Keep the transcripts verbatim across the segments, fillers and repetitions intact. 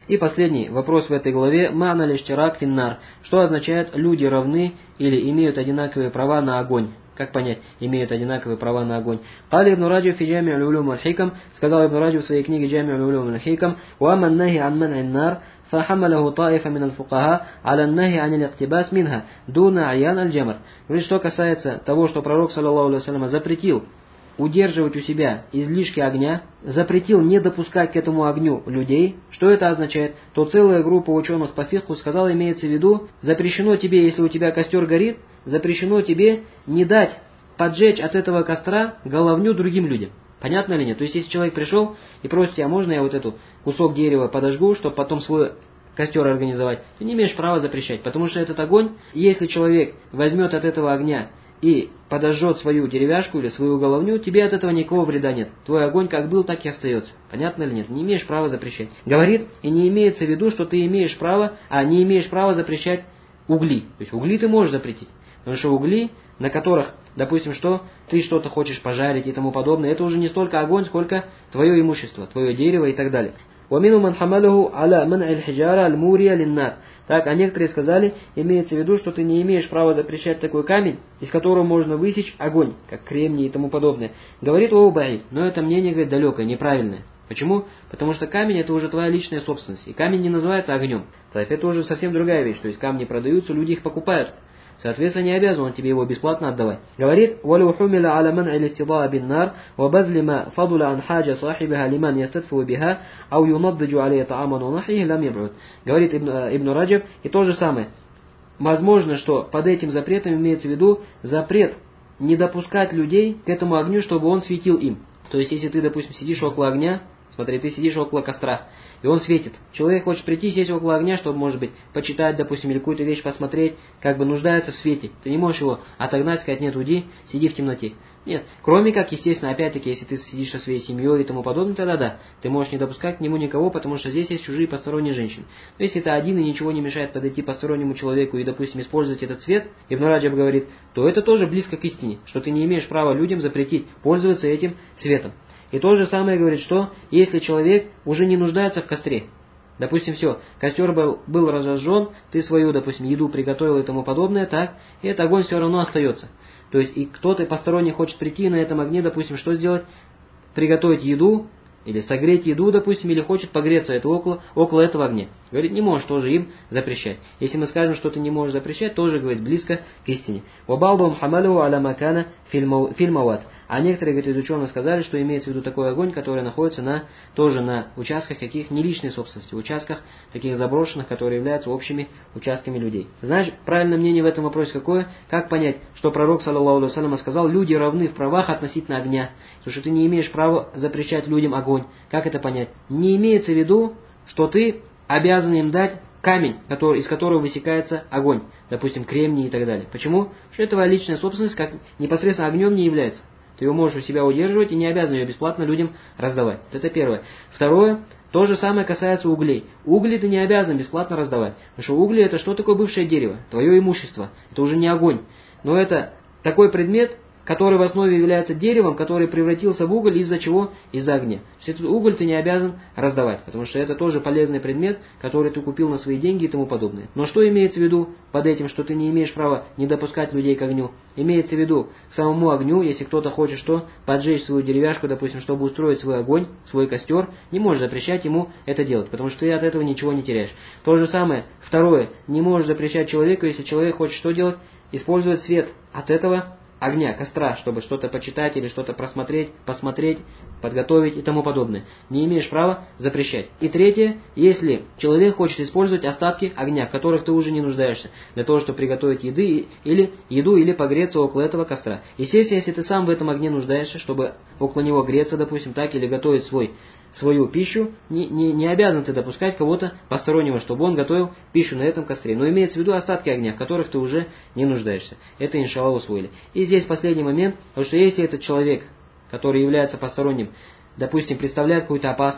И последний вопрос в этой главе. Ма'на лиштирак финнар. Что означает люди равны или имеют одинаковые права на огонь? Как понять, имеют одинаковые права на огонь? Кали ибн Раджиб фи джами' аль-улум аль-хикам, сказал ибн Раджиб в своей книге джами' аль-улум аль-хикам, ва амма ан-нахи ан ман'и ан-нар, فحمله طائفة من الفقهاء على النهي عن الاقتباس منها دون عيان الجمر. Говорит, что касается того, что пророк, саллаллаху алейхи ва саллям, запретил удерживать у себя излишки огня, запретил не допускать к этому огню людей, что это означает? То целая группа ученых по фикху сказала, имеется в виду, запрещено тебе, если у тебя костер горит, запрещено тебе не дать поджечь от этого костра головню другим людям. Понятно или нет? То есть, если человек пришел и просит тебя, можно я вот эту кусок дерева подожгу, чтобы потом свой костер организовать, ты не имеешь права запрещать, потому что этот огонь, если человек возьмет от этого огня и подожжет свою деревяшку или свою головню, тебе от этого никакого вреда нет. Твой огонь как был, так и остается. Понятно или нет? Не имеешь права запрещать. Говорит, и не имеется в виду, что ты имеешь право, а не имеешь права запрещать угли. То есть угли ты можешь запретить. Потому что угли, на которых, допустим, что ты что-то хочешь пожарить и тому подобное, это уже не столько огонь, сколько твое имущество, твое дерево и так далее. وَمِنُ مَنْ حَمَلَهُ عَلَى مَنْعِ الْحِجَارَةِ الْمُورِيَ لِلنَّارِ. Так, а некоторые сказали, имеется в виду, что ты не имеешь права запрещать такой камень, из которого можно высечь огонь, как кремний и тому подобное. Говорит Оубаи, но это мнение, говорит, далекое, неправильное. Почему? Потому что камень это уже твоя личная собственность, и камень не называется огнем. Так, это уже совсем другая вещь, то есть камни продаются, люди их покупают. Соответственно, не обязан он тебе его бесплатно отдавать. Говорит, وَلَوْ حُمِلَ عَلَى مَنْعِ الْإِسْتِضَاءِ بِالنَّارِ وَبَذْلِ مَا فَضُلَ عَنْ حَاجَ صَاحِبِهَا لِمَنْ يَسْتَدْفُ بِهَا أَوْ يُنَضِّجُ عَلَيْهِ طَعَامًا وَنَحْوِهِ لَمْ يَبْعُدْ. Говорит Ибн, Ибн Раджаб, и то же самое. Возможно, что под этим запретом имеется в виду запрет не допускать людей к этому огню, чтобы он светил им. То есть, если ты, допустим, сидишь около огня, смотри, ты сидишь около костра, и он светит. Человек хочет прийти, сесть около огня, чтобы, может быть, почитать, допустим, или какую-то вещь посмотреть, как бы нуждается в свете. Ты не можешь его отогнать, сказать, нет, уйди, сиди в темноте. Нет. Кроме как, естественно, опять-таки, если ты сидишь со своей семьей и тому подобное, тогда да, ты можешь не допускать к нему никого, потому что здесь есть чужие посторонние женщины. Но если ты один и ничего не мешает подойти постороннему человеку и, допустим, использовать этот свет, Ибн Раджаб говорит, то это тоже близко к истине, что ты не имеешь права людям запретить пользоваться этим светом. И то же самое говорит, что если человек уже не нуждается в костре, допустим, все, костер был, был разожжен, ты свою, допустим, еду приготовил и тому подобное, так, и этот огонь все равно остается. То есть, и кто-то посторонний хочет прийти на этом огне, допустим, что сделать? Приготовить еду, или согреть еду, допустим, или хочет погреться это около, около этого огня. Говорит, не можешь тоже им запрещать. Если мы скажем, что ты не можешь запрещать, тоже, говорит, близко к истине. وَبَعْضُهُمْ حَمَلُهُ عَلَى مَكَانَ فِي الْمَوَاتِ. А некоторые, говорит, из ученых сказали, что имеется в виду такой огонь, который находится на, тоже на участках каких не личной собственности, участках таких заброшенных, которые являются общими участками людей. Знаешь, правильное мнение в этом вопросе какое? Как понять, что пророк, саллаллаху алейхи ва саллям, сказал, люди равны в правах относительно огня, потому что ты не имеешь права запрещать людям огонь. Как это понять? Не имеется в виду, что ты обязан им дать камень, который, из которого высекается огонь, допустим, кремний и так далее. Почему? Потому что это твоя личная собственность, как непосредственно огнем не является. Ты его можешь у себя удерживать и не обязан ее бесплатно людям раздавать. Это первое. Второе, то же самое касается углей. Угли ты не обязан бесплатно раздавать. Потому что угли это что такое бывшее дерево? Твое имущество. Это уже не огонь. Но это такой предмет, который в основе является деревом, который превратился в уголь из-за чего? Из-за огня. То есть этот уголь ты не обязан раздавать, потому что это тоже полезный предмет, который ты купил на свои деньги и тому подобное. Но что имеется в виду под этим, что ты не имеешь права не допускать людей к огню? Имеется в виду к самому огню, если кто-то хочет что? Поджечь свою деревяшку, допустим, чтобы устроить свой огонь, свой костер, не можешь запрещать ему это делать, потому что ты от этого ничего не теряешь. То же самое, второе, не можешь запрещать человеку, если человек хочет что делать? Использовать свет от этого огня, костра, чтобы что-то почитать или что-то просмотреть, посмотреть, подготовить и тому подобное. Не имеешь права запрещать. И третье, если человек хочет использовать остатки огня, в которых ты уже не нуждаешься, для того, чтобы приготовить еды или еду или погреться около этого костра. Естественно, если ты сам в этом огне нуждаешься, чтобы около него греться, допустим, так, или готовить свой свою пищу, не, не, не обязан ты допускать кого-то постороннего, чтобы он готовил пищу на этом костре. Но имеется в виду остатки огня, в которых ты уже не нуждаешься. Это, иншаллах, усвоили. И здесь последний момент, потому что если этот человек, который является посторонним, допустим, представляет какую-то опасность,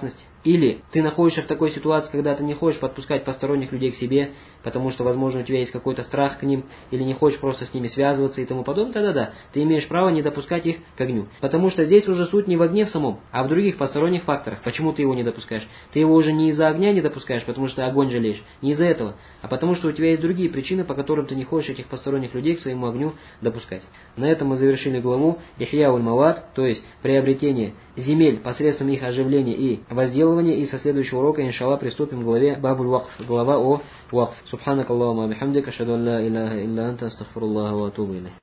Или ты находишься в такой ситуации, когда ты не хочешь подпускать посторонних людей к себе, потому что, возможно, у тебя есть какой-то страх к ним, или не хочешь просто с ними связываться и тому подобное, тогда да, ты имеешь право не допускать их к огню. Потому что здесь уже суть не в огне в самом, а в других посторонних факторах. Почему ты его не допускаешь? Ты его уже не из-за огня не допускаешь, потому что огонь жалеешь, не из-за этого, а потому что у тебя есть другие причины, по которым ты не хочешь этих посторонних людей к своему огню допускать. На этом мы завершили главу Ихья уль-Мават, то есть приобретение земель посредством их оживления и возделывания, и со следующего урока, иншаллах, приступим к главе Бабуль Вакф, глава о Вакф. Субханак Аллахума бихамдика, ашхаду ан ла иляха илля анта, астагфируллаха ва атубу илейх.